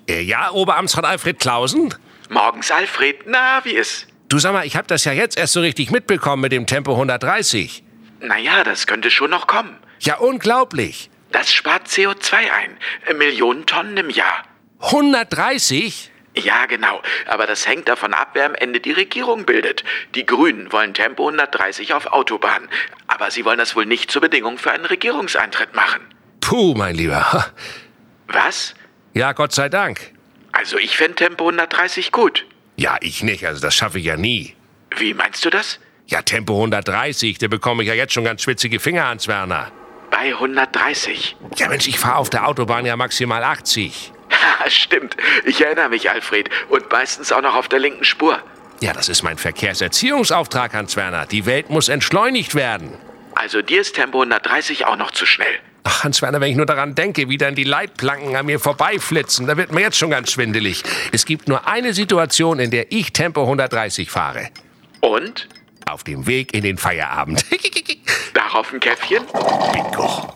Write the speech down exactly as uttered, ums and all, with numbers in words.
Äh, ja, Oberamtsrat Alfred Clausen? Morgens, Alfred. Na, wie ist? Du, sag mal, ich hab das ja jetzt erst so richtig mitbekommen mit dem Tempo hundertdreißig. Naja, das könnte schon noch kommen. Ja, unglaublich. Das spart C O zwei ein. Millionen Tonnen im Jahr. hundertdreißig? Ja, genau. Aber das hängt davon ab, wer am Ende die Regierung bildet. Die Grünen wollen Tempo hundertdreißig auf Autobahnen. Aber sie wollen das wohl nicht zur Bedingung für einen Regierungseintritt machen. Puh, mein Lieber. Was? Ja, Gott sei Dank. Also ich fänd Tempo hundertdreißig gut. Ja, ich nicht. Also das schaffe ich ja nie. Wie meinst du das? Ja, Tempo hundertdreißig, da bekomme ich ja jetzt schon ganz schwitzige Finger, Hans Werner. Bei hundertdreißig. Ja, Mensch, ich fahre auf der Autobahn ja maximal achtzig. Ha, stimmt. Ich erinnere mich, Alfred. Und meistens auch noch auf der linken Spur. Ja, das ist mein Verkehrserziehungsauftrag, Hans Werner. Die Welt muss entschleunigt werden. Also dir ist Tempo hundertdreißig auch noch zu schnell. Ach, Hans Werner, wenn ich nur daran denke, wie dann die Leitplanken an mir vorbeiflitzen, da wird mir jetzt schon ganz schwindelig. Es gibt nur eine Situation, in der ich Tempo hundertdreißig fahre. Und? Auf dem Weg in den Feierabend. Darauf ein Käffchen? Bingo.